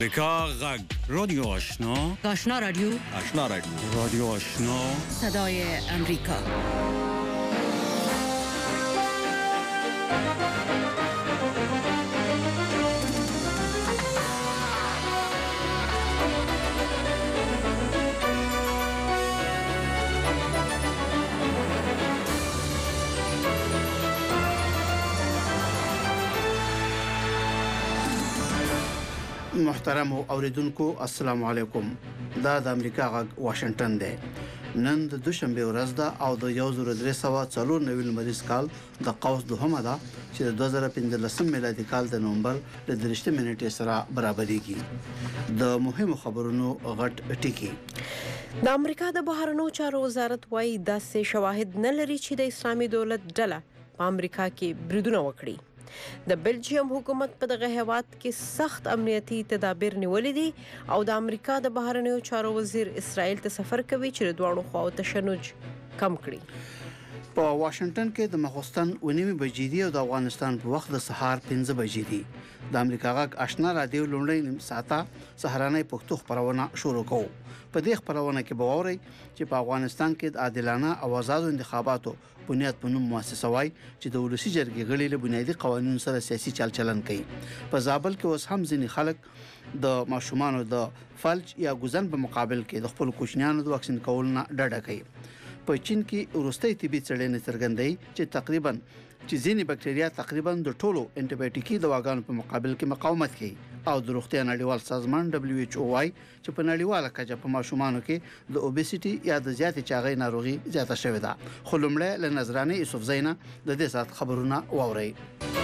امریکا غږ رادیو آشنا رادیو رادیو آشنا صدای امریکا. محترم اوریدونکو السلام علیکم. دا د امریکا غږ واشنگټن دی. نن د دوشنبه ورځ ده او د 1394 مریض کال د قوس دوهمه ده چې د 2015 میلادي کال د نومبر د 3 منټې سره برابرېږي. د مهمو خبرونو غټ ټکی. د امریکا د بهرنیو چارو وزارت وايي داسې شواهد نه لري چې د اسلامي دولت ډله په امریکا کې بریدونه وکړي. د بلجیم حکومت په دغه هیواد کې سخت امنیتي تدابیر نیولې دي او د امریکا د بهرنیو چارو وزیر اسرائیل ته سفر کوي چې د دواړو خواو تشنج کم کړي. په واشنگټن کې د مخستان 9 بجې دي او د افغانستان په وخت د سهار 5 بجې دي. د امریکا غږ آشنا رادیو لومړی نیم ساعته سهارنۍ پښتو خبرونه شروع کوو. په دې خبرونه کې به واورئ چې په افغانستان کې د عادلانه او آزادو انتخاباتو بنیاد په نوم مؤسسه وای چې د ولسی جرګې غړي له بنیادی قوانینو سره سیاسي چلچلن کوي. په زابل کې اوس هم ځینې خلک د ماشومانو د فلج یا ګوزن په مقابل کې د خپل کوچنیانو د واکسین کول نه ډډه کوي. په چین کې وروستي طبي څېړنې څرګندوي چې تقریبا ځینې بکټریا تقریبا د ټولو انټيبیوټیکي دواګانو په مقابل کې مقاومت کوي او د روغتیا نړیوال سازمان WHO وايي چې په نړیواله کچه په ماشومانو کې د اوبېسيټي یا د زیاتې چاغۍ ناروغي زیاته شوې ده. خو لومړی له نظرانه یوسف زینه د دې سات خبرونه واوري.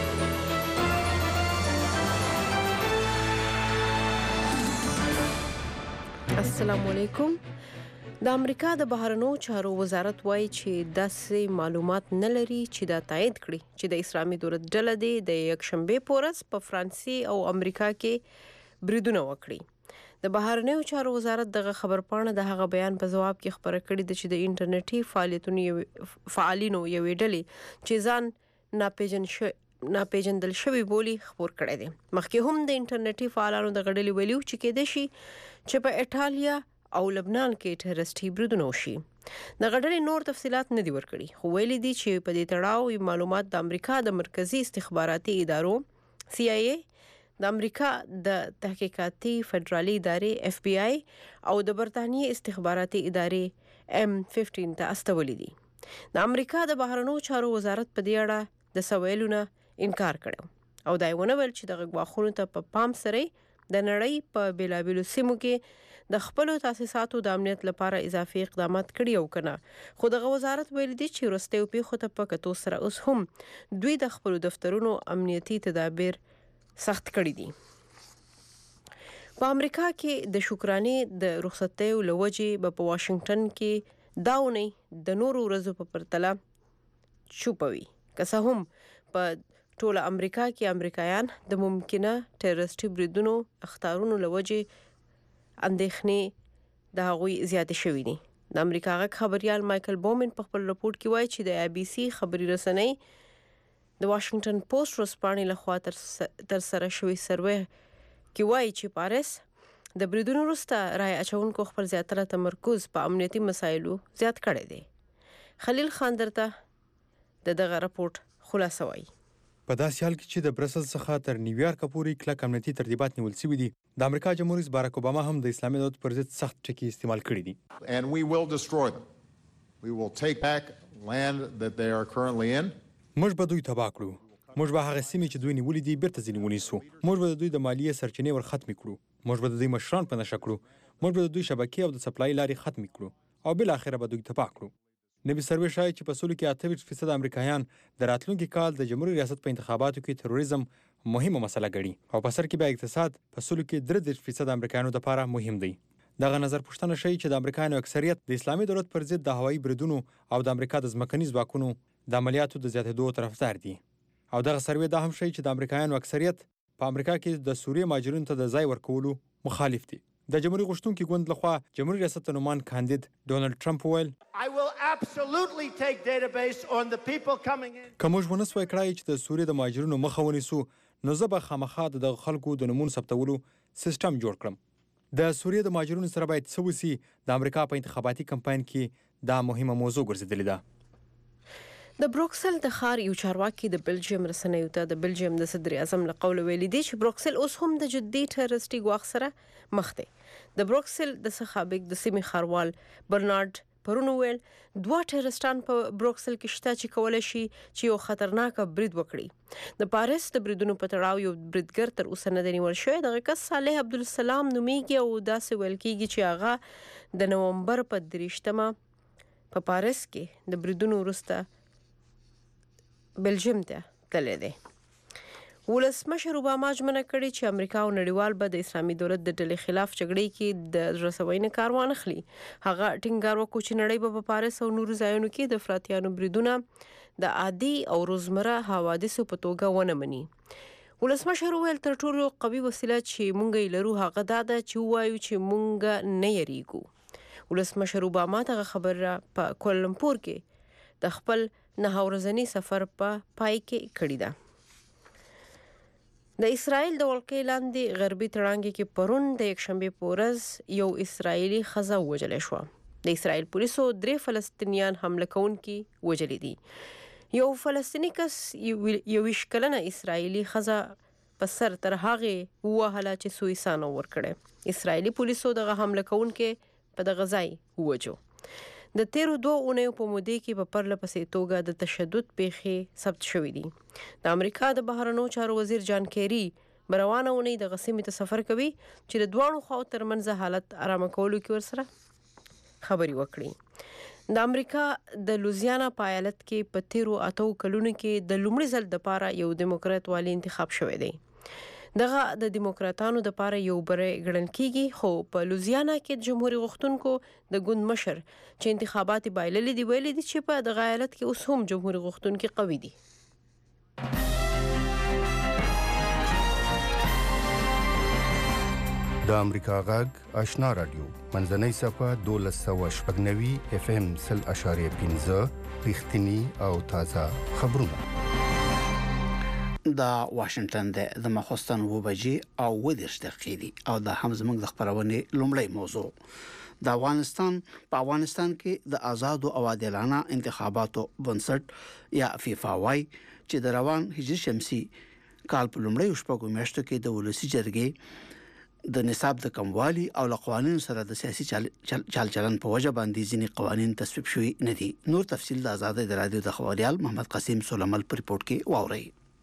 السلام علیکم. د امریکا د بهرنیو چارو وزارت وايي چې داسې معلومات نه لري چې دا تایید کړي چې د اسلامي دولت ډله دی د یکشنبه پورس په فرانسې او امریکا کې بریدونه وکړي. د بهرنیو چارو وزارت دغه خبرپاڼه د هغه بیان په جواب کې خبره کړې ده چې د انټرنیټي فعالینو یوې ډلې چې ځان ناپېژندل شوی بولی خبر کړی دی. مخکې هم د انټرنیټي فعالانو د غړلې ویلو چې کېدای شي چې په ایټالیا او لبنان کې ټیررسټي بریدونه وشي. د غړلې نور تفصيلات نه دي ورکړي خو ویلي دي چې په دې تړاو معلومات د امریکا د مرکزی استخباراتي ادارو CIA، د امریکا د تحقیقاتي فدرالي ادارې FBI او د برتانیې استخباراتي ادارې M15 ته استولې دي. د امریکا د بهرنیو چارو وزارت په دې اړه د سوالونو انکار کړو او دا ونه ویل چې د غواخونو ته په پام سره د نړۍ په بیلابیلو سیمو کې د خپل تاسیساتو د امنیت لپاره اضافي اقدامات کړي او کنه. خو دغه وزارت ویل دي چې وروستي پیښو ته په کتو سره اوس هم دوی د خپل دفترونو امنیتي تدابیر سخت کړي دي. په امریکا کې د شکرانې د رخصتۍ لوجې په واشنگټن کې داونی د نورو ورځو په پرتله چوپوي. که څه هم په ټوله امریکا کې امریکایان د ممکنه ټیررسټي بریدونو اخطارونو لوجې اندېښنې د هغوی زیاتې شوې دي. د امریکا غږ خبريال مایکل بومن په خپل راپورټ کې وایي چې د ABC خبري رسنۍ د واشنگټن پوسټ ورځپاڼې لخوا تر سره شوی سروې کې وایي چې پاریس د بریدونو وروسته رای اچونکو خپل زیاتره تمرکز په امنیتي مسایلو زیات کړی دی. خلیل خان درته دغه راپورټ خلاصه وایي. په داسې حال کې چې د برسل څخه تر نیویارک پورې کلک امنیتي ترتیبات نیول شوي دي، د امریکا جمهور رئیس باراک اوباما هم د اسلامي دولت پر ضد سخت ټکي استعمال کړي دي. And we will destroy them. We will take back land that they are currently in. موږ به دوی تباه کړو. موږ به هغه سیمې چې دوی نیولې دي بیرته ځینې ونیسو. موږ به د دوی د مالیې سرچینې ور ختمې کړو. موږ به د دوی مشران په نشه کړو. موږ به د دوی شبکې او د سپلای لارې ختمې کړو او بل اخره به دوی تباه کړو. نوی سروې ښایي چې په سلو کې 88% امریکایان د راتلونکي کال د جمهوریت ریاست په انتخاباتو کې تروریزم مهمه مسله ګڼي او په سر کې بیا اقتصاد په سلو کې 33% امریکایانو لپاره مهم دی. دغه نظر پوښتنه ښیي چې د امریکایانو اکثریت د اسلامي دولت پر ضد د هوایي بریدونو او د امریکا د ځمکني ځواکونو د عملیاتو د زیاتېدو طرفدار دي. او دغه سروې دا هم ښیي چې د امریکایانو اکثریت په امریکا کې د سوریې مهاجرینو ته د ځای ورکولو مخالف دي. د جمهوریت غوښتونکي ګوند لخوا جمهوریت ریاست نومان کاندید ډونالد ټرمپ ویل که موږ ونه سوای کړای چې د سوریې د مهاجرینو مخه ونیسو نو زه به خامخا د خلکو د نومونو ثبتولو سیستم جوړ کړم. د سوریې د مهاجرونو سره باید څه وسي د امریکا په انتخاباتي کمپاین کې دا مهمه موضوع ګرځېدلې ده. د بروکسل د ښار یو چارواکي د بلجیم رسنیو ته د بلجیم د صدر اعظم له قوله ویلي دی چې بروکسل اوس هم د جدي ټیررسټي ګواښ سره مخ دی. د بروکسل د سخابک د سیمې ښاروال برنارد پرون ویل 2 ټیررستان په بروکسل کې شته چې کولای شي چې یو خطرناک برید وکړي. د پاریس د بریدونو په تړاو یو بریدګر تر اوسه نه دی نیول شوی. دغه کس صالح عبدالسلام نومیږي او داسې ویل کېږي چې هغه د نومبر په 23 په پاریس کې د بریدونو وروسته بلجیم ته تللی دی. ولسمشر اوباما ژمنه کړې چې امریکا او نړیوال به د اسلامي دولت د ډلې خلاف جګړې کې د رسوي نه کار وانه خلی. هغه ټینګار وکړ چې نړۍ به په پاریس او نورو ځایونو کې د افراطیانو بریدونه د عادي او روزمره حوادثو په توګه ونه مني. ولسمشر ویل تر ټولو قوي وسیله چې مونږ یې لرو هغه دا ده چې وایو چې مونږ نه یریږو. ولسمشر اوباما ته خبره په کولمپور کې د خپل 9 ورځني سفر په پای کې کړی ده. د اسرائیل د ولکې لاندې غربي تړانګې کې پرون د یکشنبه په ورځ یو اسرائیلي ښځه وژل شو. د اسرائیل پولیسو 3 فلسطینیان حمله کوونکي وژلي دي. یو فلسطینی کس 21 کلنه اسرائیلي ښځه په سر تر هغه وهله چې سویسانو ورکړه. اسرائیلي پولیسو دغه حمله کوونکي په دغه ځای وژو. د تیرو 2 اونیو په موده کې په پرله پسې توګه د تشدد پیښې ثبت شوې دي. د امریکا د بهرنیو چارو وزیر جان کیری روانه اونۍ د غسیمې ته سفر کوي چې د دوانو خواو ترمنځ حالت آرامه کولو کې ورسره خبري وکړي. د امریکا د لوزیانا په ایالت کې په تیرو 8 کلونو کې د لومړي ځل د پاره یو دیموکرات والی انتخاب شوی دی. دغه د دیموکراتانو د پاره یو بری ګڼل کیږي، خو په لوزیانا کې د جمهوریت غوښتونکو د ګوند مشر چې انتخابات بایللې دی ویلي دي چې په دغه ایالت کې اوس هم جمهوریت غوښتونکي قوي دي. د امریکا غږ آشنا رادیو منځنۍ صفه 1290 FM 0.5 رښتینی او تازه خبرونه. د واشنگټن د مخستان وبجي او 10 دقیقې او د هم زمنګ د خبرونه لومړی موضوع د افغانستان کې د آزاد او عادلانه انتخاباتو بنسټ یا فیفا وايي چې د روان هجري شمسي کال په لومړی شپږو میاشتو کې د ولسی جرګې د نصاب د کموالي او قوانینو سره د سیاسي چلن په وجه باندې ځینې قوانین تصویب شوي نه دي. نور تفصیل د آزاد رادیو د خبريال محمد قاسم سولمل په ریپورت کې واوري.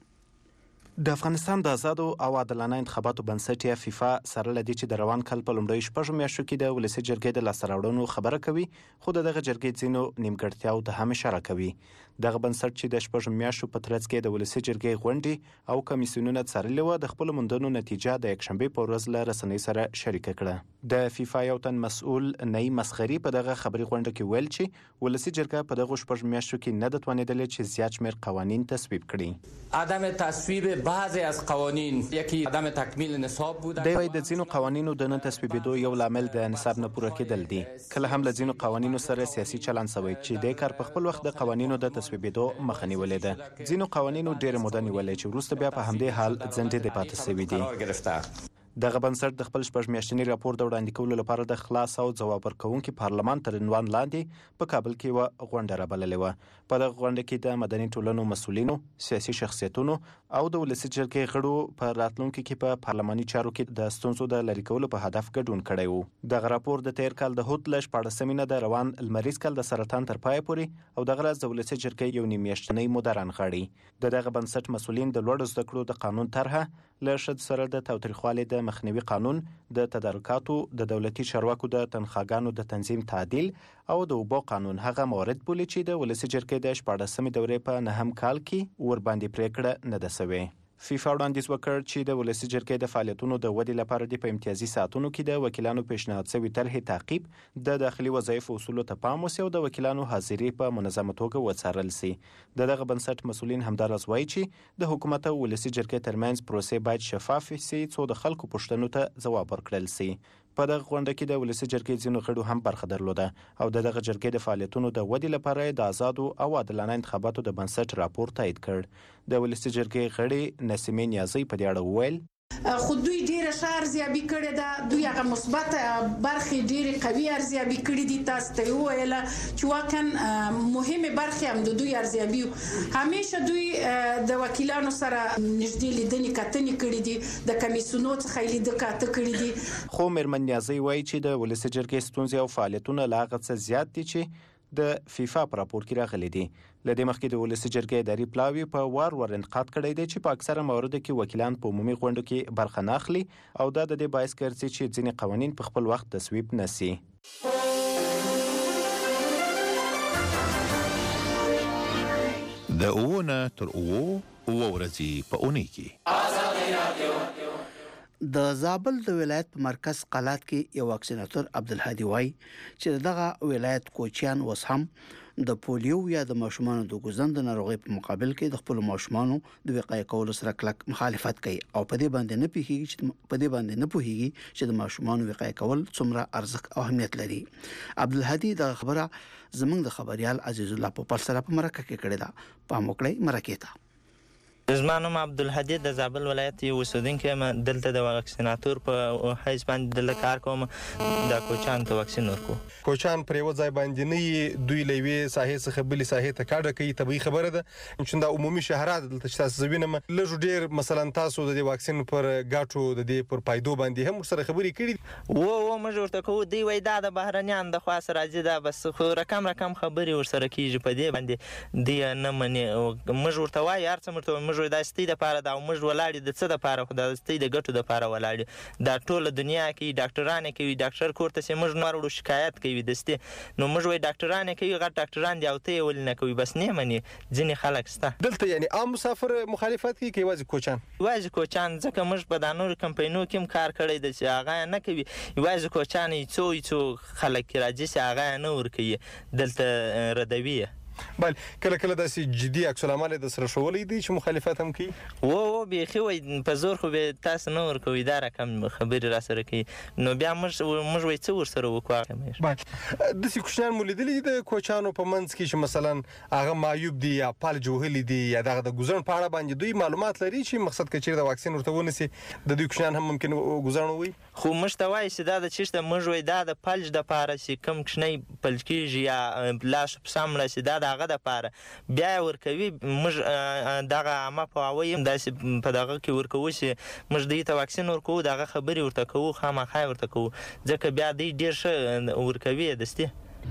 د افغانستان د آزاد او عادلانه انتخاباتو بنسټ یا فیفا سره لدی چې د روان کال په لومړی شپږو میاشتو کې د ولسی جرګې د لاسته راوړنو خبره کوي، خو دغه جرګې ځینو نیمګړتیاو ته هم اشاره کوي. دغه بنسټ چې د شپږو میاشتو په ترڅ کې د ولسی جرګې غونډې او کمیسیونونه څارلې و د خپل موندنو نتیجه د یکشنبه په ورځ له رسنۍ سره شریک کړه. د فیفا یو تن مسؤل نئی مسخري په دغه خبري غونډه کې ویل چې ولسی جرګه په دغه شپږو میاشتو کې نه د توانیدل چې زیات شمیر قوانین تصویب کړي. عدم تصویب بعضی از قوانین یکی عدم تکمیل نصاب بود. د ځینو قوانینو د نه تصویبېدو یو لامل د نصاب نه پوره کېدل دي. کله هم له ځینو قوانینو سره سیاسي چلن شوی چې د کار په خپل وخت د قوانینو د تصویبېدو مخه نیولې ده. ځینو قوانینو ډېر موده نیولې چې وروسته بیا په همدې حال ځنډې د پاتې شوي دي. دغه بنسټ د خپل شپږ میاشتني راپور د وړاندې کولو لپاره د خلاص او ځواب ورکوونکي پارلمان تر عنوان لاندې په کابل کې و غونډه رابللې و. په دغه غونډه کې د مدني ټولنو مسؤلینو، سیاسي شخصیتونو او د ولسی جرګې غړو په راتلونکو کې په پارلماني چارو کې د ستونزو د لرې کولو په هدف ګډون کړی و. دغه راپور د تیر کال د هوت ل 14 نه د روان المریز کال د سرطان تر پای پورې او دغه راز د ولسی جرګې یو نیم میاشتنی موده رانغاړي. دغه بنسټ مسؤلین د لوړ زده کړو د قانون طرحه له شد سره د تاوتریخوالي د مخنیوي قانون، د تدارکاتو، د دولتي چارواکو د تنخواګانو د تنظیم تعدیل او د اوبو قانون هغه موارد بولي چې د ولسی جرګې د 14مې دورې په 9م کال کې ور باندې پریکړه نه ده شوې. فیفا وړاندیز وکړ چې د ولسی جرګې د فعالیتونو د ودې لپاره د په امتیازي ساعتونو کې د وکیلانو پیشنهاد شوی طرحې تعقیب، د داخلي وظایفو اصولو ته پام وشي او د وکیلانو حاضري په منظمه توګه وڅارل شي. دغه بنسټ مسؤلین همدارس وایي چې د حکومت او ولسی جرګې ترمنځ پروسې باید شفاف شي څو د خلکو پوښتنو ته ځواب ورکړل شي. په دغه غونډه کې د ولسی جرګې ځینو غړو هم برخه درلوده او دغه جرګې د فعالیتونو د ودې لپاره د آزادو او عادلانه انتخاباتو د بنسټ راپور تایید کړ. د ولسی جرګې غړي نسیمه نیازی په دې اړه وویل خو دوی ډیره ښه ارزیابي کړې ده، دوی هغه مثبت برخې ډیره قوي ارزیابي کړې دي. تاسو ته وویل چې واقعا مهمه برخې هم د دوی ارزیابي همیشه دوی د وکیلانو سره نږدې لیدنې کتنې کړې دي، د کمیسیونونو څخه لیدنه کاته کړې دي. خو مېرمن نیازی وایي چې د ولسي جرګې ستونزې او فعالیتونه لا هغه څه زیات دي چې د فیفا پر راپور کې راغلي دي. لدې مخکې د ولسي جرګې اداري پلاوی په وار انتقاد کړی دی چې په اکثره مواردو کې وکیلان په عمومي غونډو کې برخه نه اخلي او دا د دې باعث ګرځي چې ځینې قوانین په خپل وخت تصویب نشي. د اوونه تر اوه ورځې په اونۍ کې د زابل د ولایت په مرکز قلات کې یو واکسیناتور عبدالهادي وای چې دغه ولایت کوچیان وس هم د پولیو یا د ماشومانو د ګوزن د ناروغۍ په مقابل کې د خپل ماشومانو د وقایې کولو سره کلک مخالفت کوي او په دې باندې نه پوهیږي چې د ماشومانو وقایې کول څومره ارزښت او اهمیت لري. عبدالهادي د خبره زمنګ د خبريال عزیز الله په سره په مرکه کې کړی دا په موکړی مرکه ته. زما نوم عبدالهادي د زابل ولایت یو اوسیدونکی یم. دلته د واکسیناتور په حیث باندې دلته کار کوم. د کوچان ته واکسین ورکو. کوچان پر یو ځای باندې نه دوی لوي ساحې څخه بلې ساحې ته کاډه کوي. طبيعي خبره ده چې دا عمومي شهرات دلته چې تاسو وینم لږ ډیر مثلا تاسو د واکسین پر غاټو د دې پر پایدو باندې هم سره خبرې کړې وو موږ ورته کوو. دی وای دا د بهرنیان د خاص راځي دا بس خو رقم خبرې ورسره کیږي په دې باندې دی نه مني. موږ ورته وای هر څه مرته موږ د ستې د پاره دا موږ ولاړ د څه د پاره خو د ستې د ګټو د پاره ولاړ دا ټول دنیا کې ډاکټرانه کوي. ډاکټر کوړه چې موږ نور شکایت کوي د ستې نو موږ وای ډاکټرانه کوي غټ ډاکټران دی او ته ول نه کوي بس نه مني. ځینې خلک ستا دلته یعنی عام مسافر مخالفت کوي کې واځي کوچان ځکه موږ په دانور کمپاینو کې کار کړی د چې هغه نه کوي. واځي کوچان څو خلک راځي چې هغه نه ور کوي دلته ردوی. بل کله داسې جدي عکس العمل د سره شولې دي چې مخالفت هم کوي. وو بيخي وای په زور خو به تاسو نه ور کوي دا رقم خبري را سره کوي نو بیا موږ وای څو ور سره وکړو. بل د سی کوشنان مولیدلې د کوچانو په منځ کې چې مثلا هغه معیوب دي یا پال جوهلی دي یا دغه د ګزن په اړه باندې دوی معلومات لري چې مقصد کې چې د واکسین ورته ونسي د دوی کوشنان هم ممکن ګزن وي. خو مشتوي چې دا د چشته موږ وای دا د پلج د پاره چې کم کښنی پلج کیږي یا لاس په سامره چې دا دغه د پاره بیا ورکوي. موږ دغه ما په وایم داسې په دغه کې ورکوي چې موږ دې ته واکسین ورکوو دغه خبري ورته کوو خامخا ورته کوو ځکه بیا دې ډیر ښه ورکوي دستي.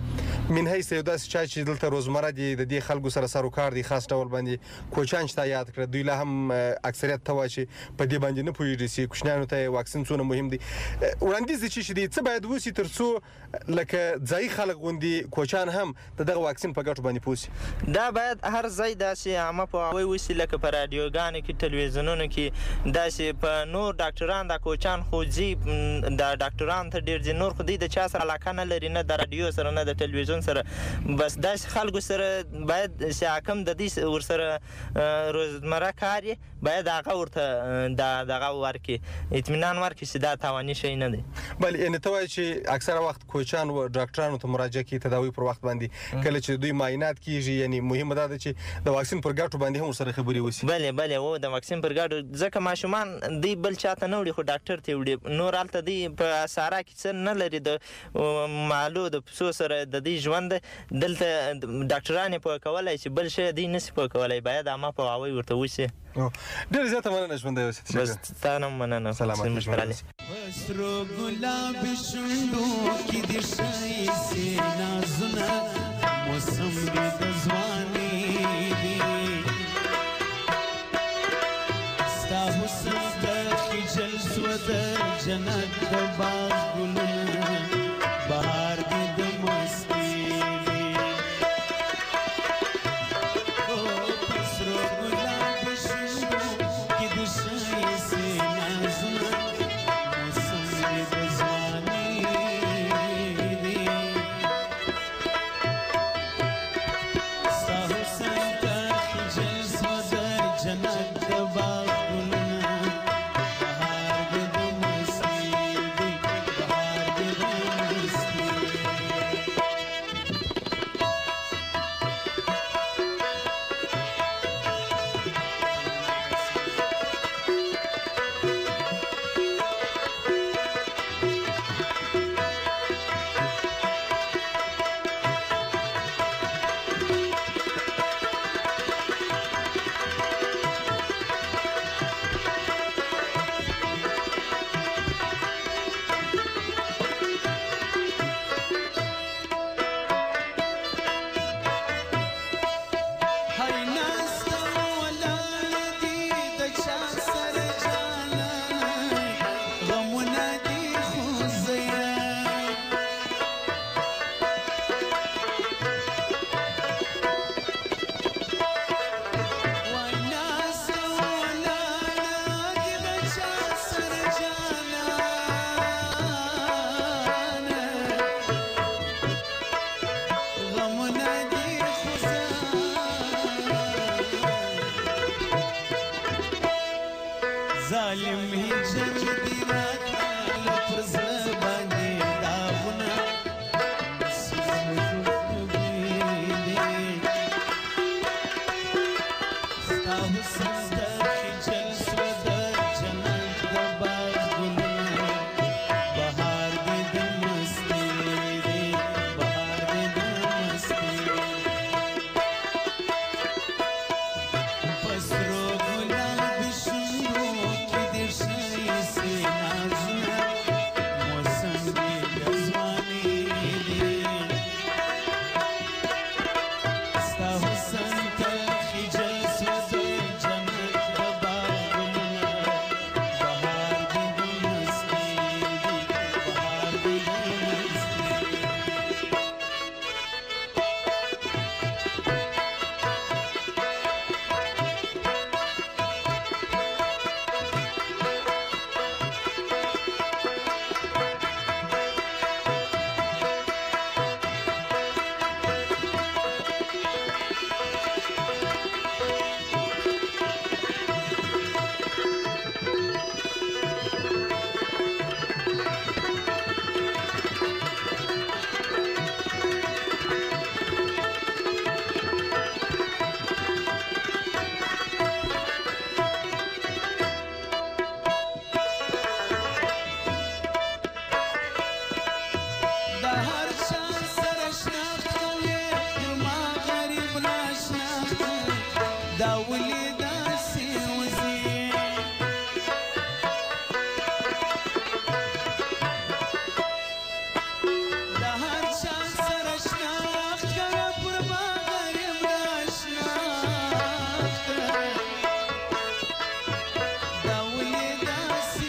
من هیڅ یو داسې چا چې دلته روزمره دي د دې خلکو سره سروکار دي خاص ډول باندې کوچان چې یاد کړ دوی له هم اکثریت ته وایي په دې باندې نه پوهیږي چې کوچنیانو ته واکسین څونه مهم دي. وړاندیز چې دي څه باید وسی ترڅو لکه ځای خلک غوندي کوچان هم دغه واکسین په ګټو باندې پوسی. دا باید هر ځای داسې عامه په وسی لکه په رادیوګانو کې ټلویزیونونو کې داسې په نور ډاکټران د کوچان خو ځي د ډاکټران ته ډیر نور خو د چا سره علاقه نه لري نه د رادیو سره نه د ټلویزیون سره بس داس خلکو سره باید چې حکم د دې ورسره روزمره کاری باید هغه ورته دغه ورکي اطمینان ورکي چې دا تاواني شي نه دی. بل ان ته وایي چې اکثره وخت کوچان او ډاکټرانو ته مراجعه کوي تداوی پر وخت باندې کله چې دوی معاینات کیږي یعنی مهمه ده چې د واکسین پر ګټو باندې هم سره خبري وسی. بله او د واکسین پر ګټو ځکه ماشومان دی بل چاته نه وړي خو ډاکټر ته وړي نور الته دی په سارا کې څه نه لري د مالو د پسو سره د دې ژوند دلته ډاکټرانه په کولای چې بل شي دی نس په کولای باید اما په واوي ورته وسی. ډیر زیاته مننه ژوند دی وسی. بس تاسو مننه سلامات مشرالي. وسرو ګلاب شوندو کې د شای سي نازونه موسم د ځواني دی ستا حسن د خجل سو د جنت د باغ ګلونه بهار دی د مستی ظالم هجر دی راکړل پر زړه باندې داغونه ستا حسن د خجل سوه د جنت د باغ ګلونه بهار دی د مستۍ دی بهار دی د مستۍ په سرو ګلاب شونډو کې دې ښایستې نازونه موسم دی د ځوانۍ دی ستا حسن تل خجل سوه د جنت د باغ ګلونه بهار دی د مستۍ دی بهار دی د مستۍ د هر چا سره شناخت وې پر ما غریب ناشناخته دا ولې داسې وځي د هر چا سره شناخت کوې پر ما غریب ناشناخته دا ولې داسې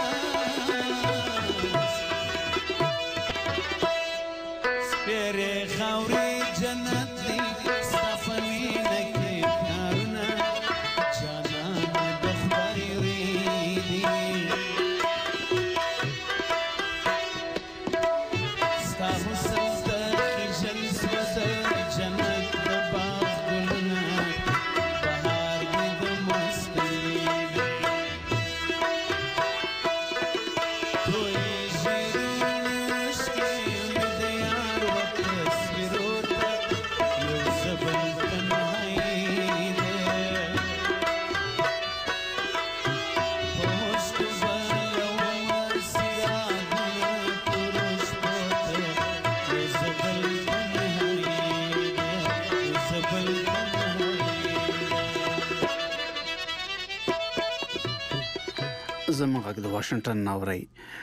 سپیرې خاورې جنت دی ستا په مینه کې پیارونه جانانه د خدای ریدي ستا حسن د خجل سوه د جنت د باغ ګلونه بهار دی د مستۍ دی تویېږي روشکې مې د یار و تصویرو ته یو څه بل تنهایي دی په اوښکو به لومه سیرابونه تورو شپو ته یو څه بل تنهایي دی یو څه بل تنهایي دی زموږ غږ د واشنگټن ناوري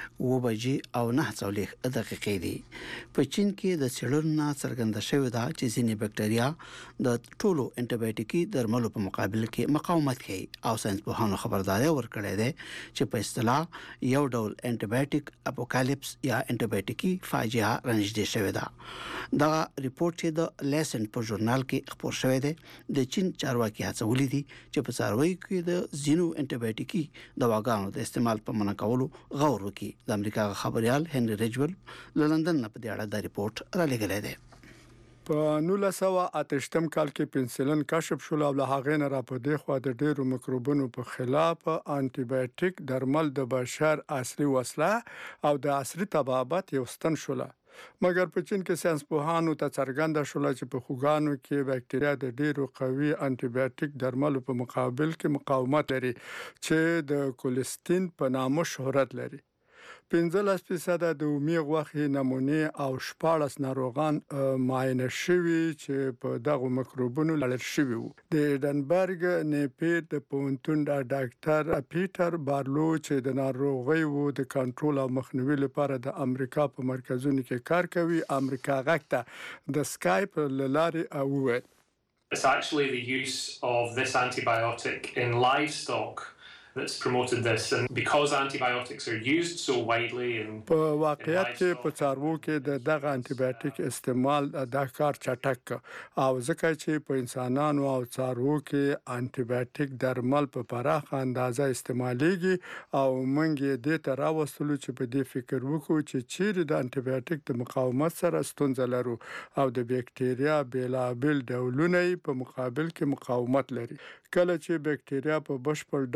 9:09 دي په چین کې د څېړنو څرګنده شوې ده چې ځینې بکټریا د ټولو انټيبیوټیکي درملو په مقابل کې مقاومت کوي او ساينسپوهانو خبرداري ورکړې ده چې په اصطلاح یو ډول انټيبیوټیک اپوکالیپس یا انټيبیوټیکي فاجعه رانږدې شوې ده دا ریپورت چې د لیسنټ په ژورنال کې خپور شوی دی د چین چارواکي هڅولې دي چې په څارویو کې د ځینو انټيبیوټیکي دواګانو د استعمال په منع کولو غور وکړي د امریکا خبريال هنري رجول له لندن نه په دې اړه دا ریپورت را لګلې ده په 1988 کال کې پنسلین کشف شول او له هغې نه را په دې خوا د ډېرو میکروبونو په خلاف انټيبیوټیک درمل د بشر اصلي وسله او د عصري طبابت یو ستن شول مګر په چین کې ساينسپوهانو ته څرګنده شول چې په خوګانو کې بکټریا د ډېرو قوي انټيبیوټیک درملو په مقابل کې مقاومت لري چې د کولستین په نامه شهرت لري 15% د اومي غوښې نمونه او 14 ناروغان معاینه شوي چې په دغه میکروبونو لړل شوي وو د ایډنبرګ نیپیر د پونتون ډاکټر پیټر بارلو چې د ناروغیو د کنټرول او مخنیوي لپاره د امریکا په مرکزونو کې کار کوي امریکا غاکته د سکایپ لارې وویل It's actually the use of this antibiotic in livestock that's promoted this and because antibiotics are used so widely in په واقعیت کې په څاروو کې د دغه انټيبیوټیک استعمال د کار چټک او ځکه چې په انسانانو او څاروو کې انټيبیوټیک درمل په پراخه اندازه استعمالېږي او موږ دې ته راوستلو چې په دې فکر وکړو چې چیرې د انټيبیوټیک د مقاومت سره ستونزه لرو او د بکټریا بیلابل ډولونه په مقابل کې مقاومت لري کله چې بکټریا په بشپړ ډول د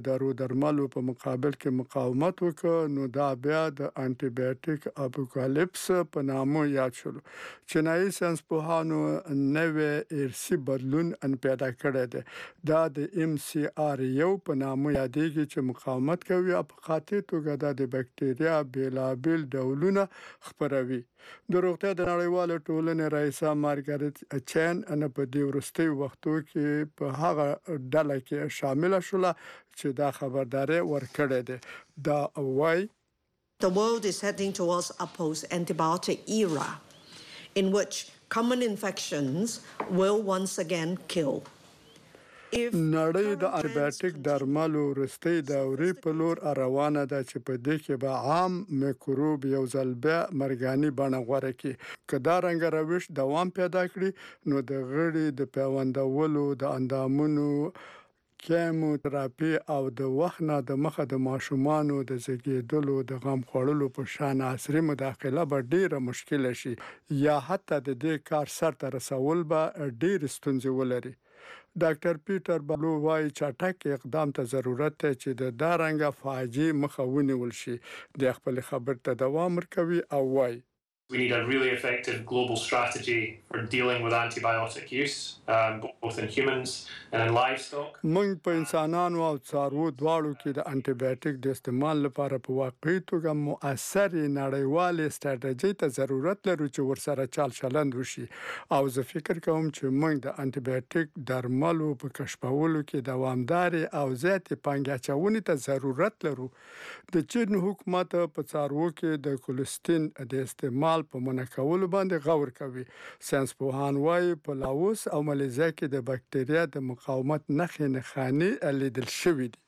دارو درملو په مقابل کې مقاومت وکړ نو دا بیا د انټي بایوټیک اپوکالیپس په نامه یاد شول. چینایي ساينس پوهانو نوې ارثي بدلون پیدا کړی دی. دا د MCR1 په نامه یادېږي چې مقاومت کوي او په خاطر توګه د بکټریا بیلابیل ډولونه خپروي. د روغتیا د نړیوال ټولنې رئیسه مارګریت چین ان په دې وروستي وختو کې په هغه ډله کې شامل شول چې دا خبرداري ورکړې ده. دا وایي The world is heading towards a post-antibiotic era in which common infections will once again kill. نړۍ د انټيبیوټیک درملو وروستي دورې په لور روانه ده چې په دې کې به عام میکروب یو ځل بیا مرګاني بڼه غوره کړي. که دا رنګ روش دوام پیدا کړي نو د غړي د پیوندولو د اندامونو کیموتراپي او د وخت نه د مخه د ماشومانو د زیږیدلو د غم خوړلو په شان عصري مداخله به ډیره مشکل شي یا حتی د دې کار سرته رسول به ډیر ستونزې ولري. ډاکټر پیټر بالو وايي چټک اقدام ته ضرورت دی چې د دارنګه فاجعه مخه ونیول شي. د خپل خبر ته دوام ورکوي او وايي We need a really effective global strategy for dealing with antibiotic use, both in humans and in livestock. موږ په انسانانو او څاروو دواړو کې د انټي بایوټیک د استعمال لپاره په واقعي توګه مؤثر نړیوال ستراتیژي ته ضرورت لرو چې ورسره چال چلند وشي. او زه فکر کوم چې موږ د انټي بایوټیک درملو په کشفولو کې دوامدار او زیات پانګه اچونې ته ضرورت لرو. د چین حکومت په څاروو کې د کولستین د استعمال په منکولو باندې غور کوي. ساينس پوهان وايي په لاوس او مالیزیا کې د بکټریا د مقاومت نښې لیدل شوې دي.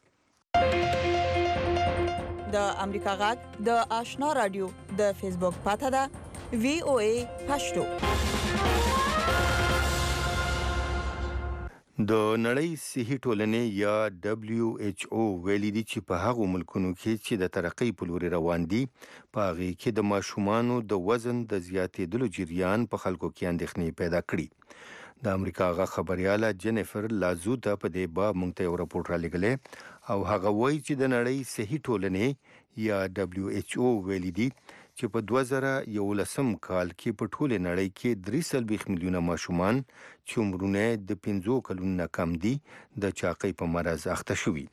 د امریکا غږ د آشنا رادیو د فیسبوک پاته ده VOA پښتو. د نړۍ صحي ټولنې یا WHO ویلي دي چې په هغو ملکونو کې چې د ترقۍ په لور روان دي په هغه کې د ماشومانو د وزن د زیاتېدلو جریان په خلکو کې اندېښنې پیدا کړي. د امریکا غږ خبرياله جينيفر لازو ته په دې باب موږ ته یو راپور را لګلې او هغه وایي چې د نړۍ صحي ټولنې یا WHO ویلي دي چې په 2011 کال کې په ټوله نړۍ کې 3 میلیونه ماشومان چې عمرونه د 5 کلونو کم دي د چاقۍ په مرز اخته شوي.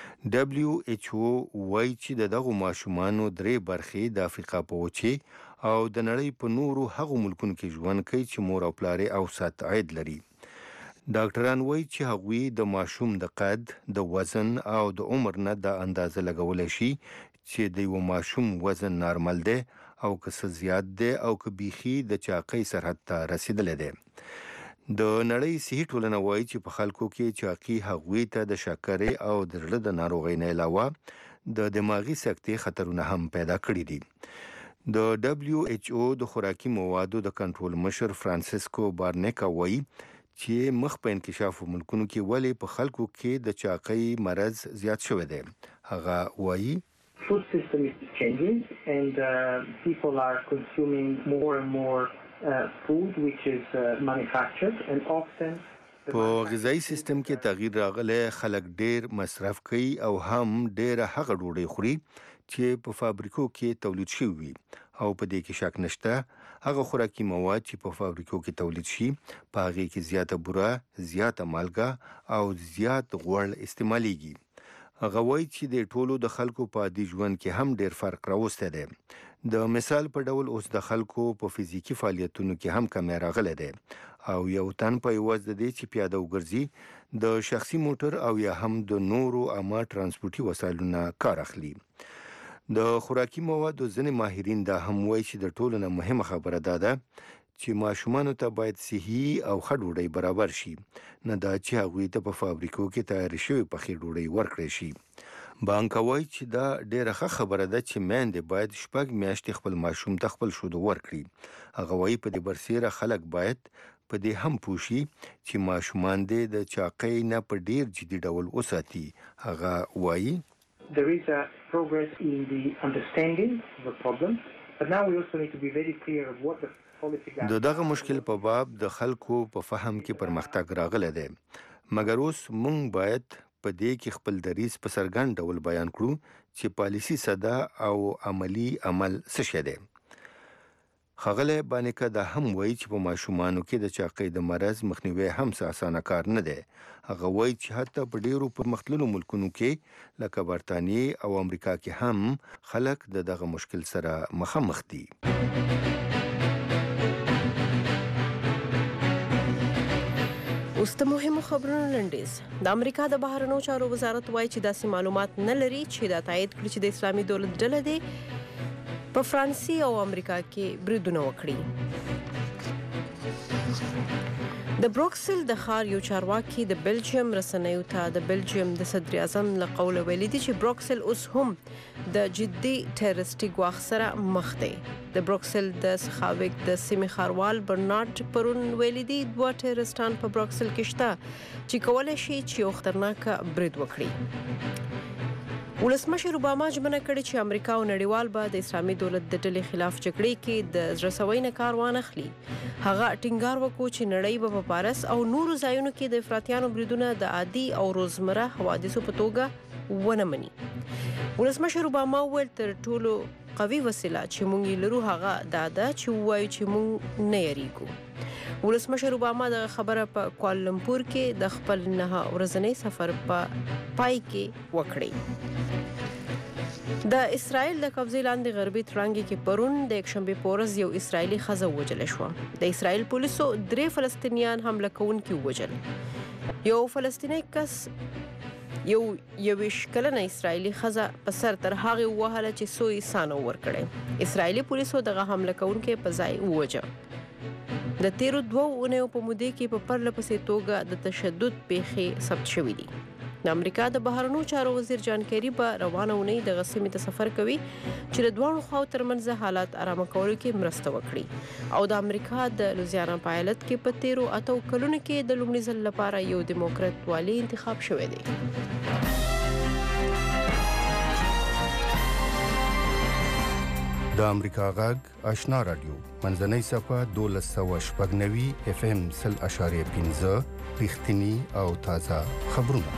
WHO وايي چې دغه ماشومانو 3 برخې د افریقا په وچه او د نړۍ په نورو هغو ملکونو کې ژوند کوي چې مور او پلار اوسط عاید لري. ډاکټران وايي چې هغوی د ماشوم د قد، د وزن او د عمر نه د اندازه لګولای شي چې د یو ماشوم وزن نارمل دی او که څه زیات دی او که بیخي د چاقۍ سرحد ته رسیدلی دی. د نړۍ صحي ټولنه وايي چې په خلکو کې چاقي هغوی ته د شکرې او د زړه د ناروغۍ نه علاوه د دماغي سکتې خطرونه هم پیدا کړي دي. د WHO د خوراکي موادو د کنټرول مشر فرانسیسکو بارنیکا وايي چې مخ په انکشاف ملکونو کې ولې په خلکو کې د چاقۍ مرض زیات شوی دی. هغه وايي food system is changing and people are consuming more and more food which is manufactured and often په غذایی سیستم کې تغییر راغلی. خلک ډیر مصرف کوي او هم ډیر هغه ډوډۍ خوري چې په فابریکو کې تولید شوی وي او په دې کې شک نشته هغه خوراکي مواد چې په فابریکو کې تولید شي په هغه کې زیاته بوره، زیاته مالګه او زیات غوړ استعماليږي. هغه وایي چې د ټولو د خلکو په عادي ژوند کې هم ډیر فرق راوستی دی. د مثال په ډول اوس د خلکو په فزیکی فعالیتونو کې هم کمی راغلی دی او یو تن په عوض د دې چې پیاده وګرځي د شخصي موټر او یا هم د نورو عامه ترانسپورتي وسایلو نه کار اخلي. د خوراکي موادو ځینې ماهرین دا هم وایي چې د ټولو نه مهمه خبره دا ده چې ماشومانو ته باید صحي او ښه ډوډۍ برابر شي، نه دا چې هغوی ته په فابریکو کې تیار شوې پخې ډوډۍ ورکړی شي. بانک وایي چې دا ډیره ښه خبره ده چې میندې باید 6 میاشتې خپل ماشوم ته خپل شودو ورکړي. هغه وایي په دې برسیره خلک باید په دې هم پوه شي چې ماشومان دې د چاقۍ نه په ډیر جدي ډول وساتي. هغه وایي There is a progress in the understanding of the problem, but now we also need to be very clear of what the د دغه مشکل په باب د خلکو په فهم کې پرمختګ راغلی دی، مګر اوس موږ باید په دې کې خپل دریځ په څرګند ډول بیان کړو چې پالیسي ساده او عملی عمل څه شی دی. ښاغلی بانیکا دا هم وایي چې په ماشومانو کې د چاقۍ د مرض مخنیوی هم څه اسانه کار نه دی. هغه وایي چې حتی په ډیرو پرمختللو ملکونو کې لکه برطانیې او امریکا کې هم خلک د دغه مشکل سره مخامخ دي. اوس د مهمو خبرونو لنډیز. د امریکا د بهرنیو چارو وزارت وایي چې داسې معلومات نه لري چې دا تایید کړي چې د اسلامي دولت ډله دې په فرانسې او امریکا کې بریدونه وکړي. د بروکسل د ښار یو چارواکي د بلجیم رسنیو ته د بلجیم د صدر اعظم له قوله ویلي دي چې بروکسل اوس هم د جدي ټیرریستي ګواښ سره مخ دی. د بروکسل د سخاوک د سیمې ښاروال برنارد پرون ویلي دي 2 ټیرریستان په بروکسل کې شته چې کولی شي چې یو خطرناک برید وکړي. ولسمشر اوباما ژمنه کړې چې امریکا او نړیوال به د اسلامي دولت د ډلې خلاف جګړې کې د زړهسوي نه کار وانخلي. هغه ټینګار وکړ چې نړۍ به په پارس او نورو ځایونو کې د افراطیانو بریدونه د عادي او روزمره حوادثو په توګه ونه مني. ولسمشر اوباما وویل تر ټولو قوي وسیله چې موږ یې لرو هغه دا ده چې ووایو چې موږ نه یریږو. ولسمشر اوباما د خبره په کوالالمپور کې د خپل 9 ورځنی سفر په پای کې وکړي. د اسرائیل د قبضې لاندې غربي ترانګي کې پرون د یکشنبه په ورځ یو اسرائیلي ښځه ووژل شوه. د اسرائیل پولیسو 3 فلسطینیان حمله کوونکي ووژل. یو فلسطینی کس یو 21 کلنه اسرائیلي ښځه په سر تر هغه وهله چې سوی سانو ورکړي. اسرائیلي پولیسو دغه حمله کوونکي په ځای ووژه. د تیرو 2 اونیو په موده کې په پرله پسې توګه د تشدد پیښې ثبت شوې دي. د امریکا د بهرنیو چارو وزیر جان کیری به روانه اونۍ د غسیمې ته سفر کوي چې د دوه خواو ترمنځ حالات آرام کولو کې مرسته وکړي. او د امریکا د لوزیانا په ایالت کې په تیرو 8 کلونو کې د لومړي ځل لپاره یو دیموکرات والی انتخاب شوی دی. د امریکا غږ آشنا رادیو منځنۍ صفه 1290 FM 0.5 رښتینی او تازه خبرونه.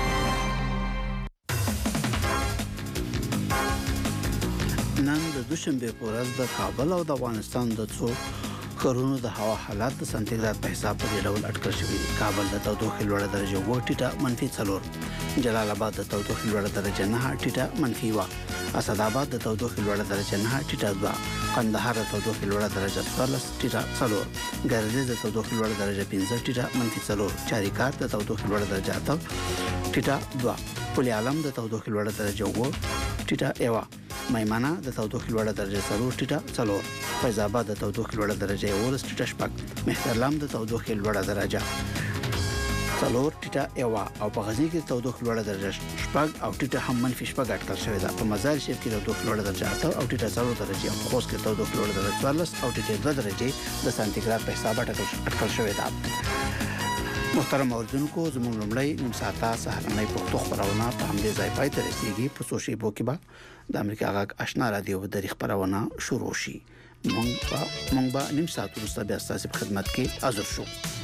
نن د دوشنبه په ورځ د کابل او د افغانستان د څو ښارونو د هوا حالات د سانتیګراد په حساب په ډول اټکل شوی دی. کابل د تودوخې لوړه درجه و ټیټه -4، جلال آباد د تودوخې لوړه درجه 9 ټیټه -1، اسداباد د تودوخې لوړه درجه 9 ټیټه 2، قندهار د تودوخې لوړه درجه 14 ټیټه 4، ګردیز د تودوخې لوړه درجه 15 ټیټه -4، چاریکار د تودوخې لوړه درجه 8 ټیټه 2، پل عالم د تودوخې لوړه درجه 1 ټیټه 1، میمنه د تودوخې لوړه درجه 4 ټیټه 4، فیض آباد د تودوخې لوړه درجه 1 ټیټه 8، مهترلام د تودوخې لوړه درجه 4 ټیټه 1 او په غزنی کې د تودوخې لوړه درجه 8 او ټیټه هم -8 اټکل شوې ده. په مزار شریف کې د تودوخې لوړه درجه 8 او ټیټه 4 درجه او په خوست کې د تودوخې لوړه درجه 14 او ټیټه 2 درجه د سانتیګراد په حساب اټکل شوې ده. محترم اوردونکو زموږ لومړی نیم ساعته سهارنۍ پښتو خبرونه په همدې ځای پای ته رسیدي. په څو شیبو کې به د امریکا غږ آشنا رادیو د خبرونه شروع شي. موږ به نیم ساعت وروسته بیا ستاسو په خدمت کې حاضر شو.